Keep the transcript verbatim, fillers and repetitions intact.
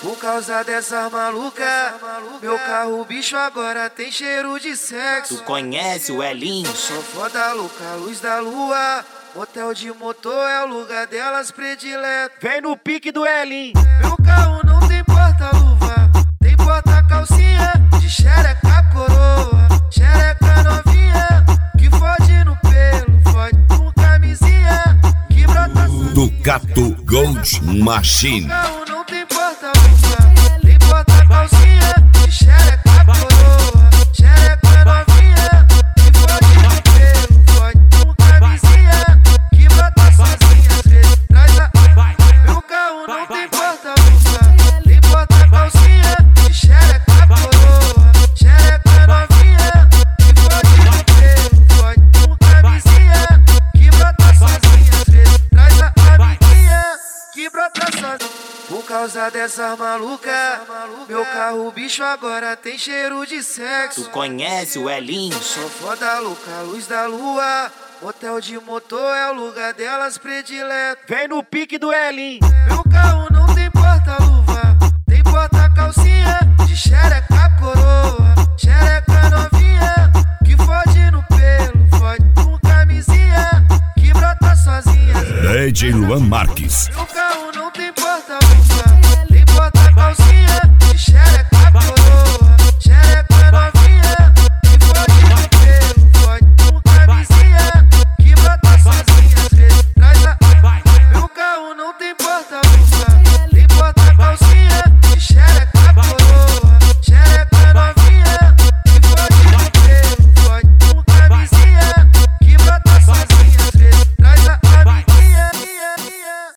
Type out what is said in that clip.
Por causa dessa maluca, meu carro bicho agora tem cheiro de sexo. Tu conhece o Elinho? Sou foda louca, luz da lua. Motel de motor é o lugar delas predileto. Vem no pique do Elinho. Meu carro não tem porta-luva, tem porta-calcinha de xereca coroa, xereca novinha, que fode no pelo, fode com camisinha, que brota Ducato Gold Machine. Meu carro não tem porta-luva, tem porta-calcinha de xereca coroa, xereca novinha, que fode no pelo, fode com camisinha, que brota sozinha, às vezes traz a... Meu carro não tem porta-luva, tem porta-calcinha de xereca coroa, xereca novinha, que fode no pelo, fode com camisinha, que brota sozinha, às vezes traz a amiguinha, que brota sozinha. Por causa dessa maluca, meu carro bicho agora tem cheiro de sexo. Tu conhece o Elinho? Sou foda louca, luz da lua. Motel de motor é o lugar delas predileto. Vem no pique do Elinho. Meu carro não tem porta-luva, tem porta-calcinha de xereca coroa, xereca novinha, que fode no pelo, fode com camisinha, que brota sozinha. D J Luan Marques. Meu carro não tem porta-luva,